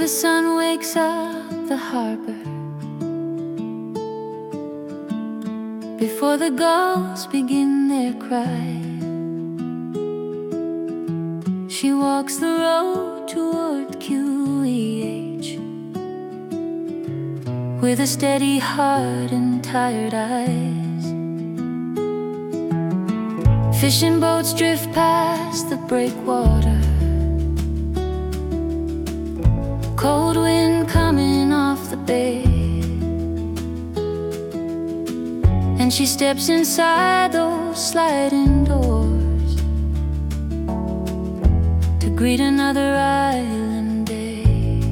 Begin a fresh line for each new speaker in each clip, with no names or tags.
the sun wakes up the harbor, before the gulls begin their cry. She walks the road toward QEH with a steady heart and tired eyes. Fishing boats drift past the breakwater, cold wind coming off the bay, and she steps inside those sliding doors to greet another island day.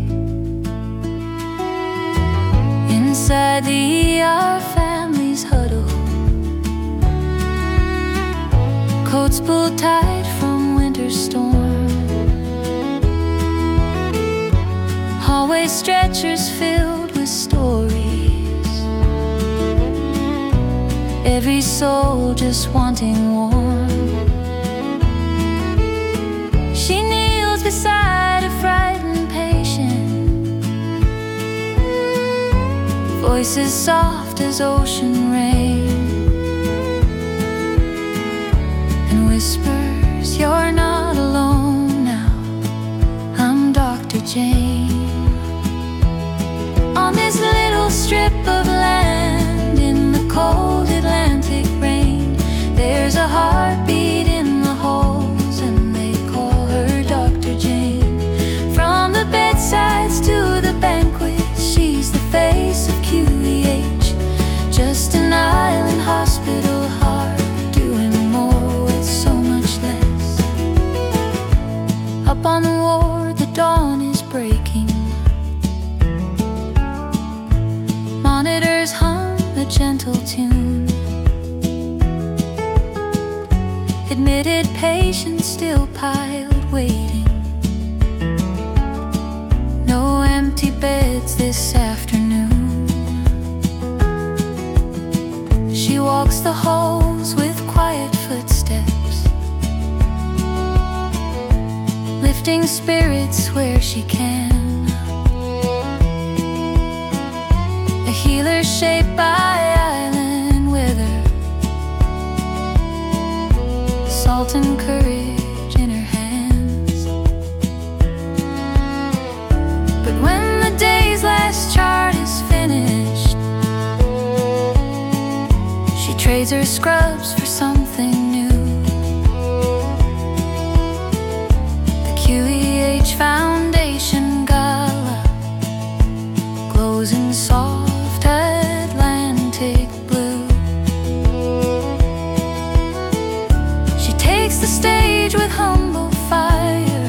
Inside the ER, families huddle, coats pulled tight from winter storm, hallway stretchers filled with stories, every soul just wanting warm. She kneels beside a frightened patient, voices soft as ocean rain, and whispers, "You're not alone now, I'm Dr. Jane." On this little strip of land in the cold Atlantic rain, there's a heartbeat in the halls, and they call her Dr. Jane. From the bedsides to the banquets, she's the face of QEH, just an island hospital heart, doing more with so much less. Up on the ward, the dawn is breaking, monitors hum a gentle tune, admitted patients still piled waiting, no empty beds this afternoon. She walks the halls with quiet footsteps, lifting spirits where she can, a healer shaped by island weather, salt and courage in her hands. But when the day's last chart is finished, she trades her scrubs for something new. The QEH Foundation Gala glows in soft Atlantic blue. She takes the stage with humble fire,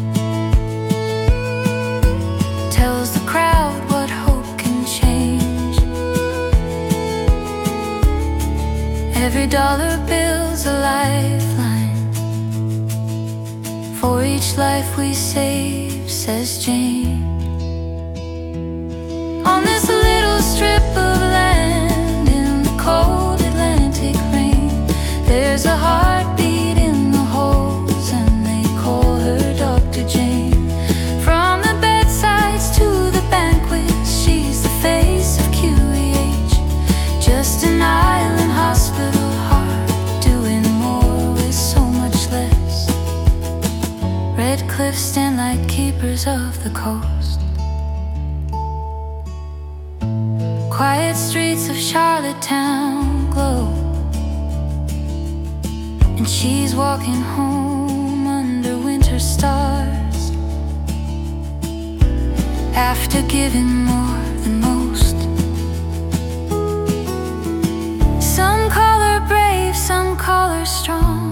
tells the crowd what hope can change. Every dollar bill's a lifeline, for each life we save, says Jane. On this little strip of land in the cold Atlantic rain, there's a heartbeat in the halls, and they call her Dr. Jane. From the bedsides to the banquets, she's the face of QEH, just an island hospital heart, doing more with so much less. Red cliffs stand like keepers of the coast, quiet streets of Charlottetown glow, and she's walking home under winter stars, after giving more than most. Some call her brave, some call her strong,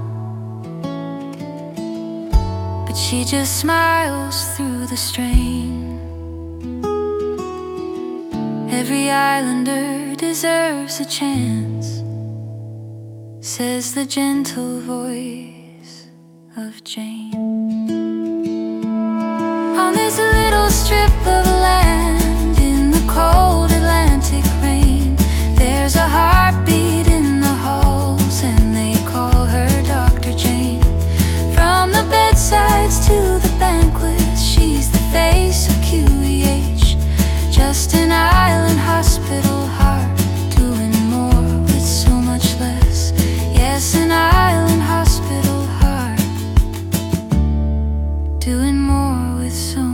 but she just smiles through the strain. Every islander deserves a chance, says the gentle voice of Jane. On this little strip of land in the cold Atlantic rain, there's a heartbeat in the halls, and they call her Dr. Jane. From the bedsides to the banquets, she's the face of doing more with so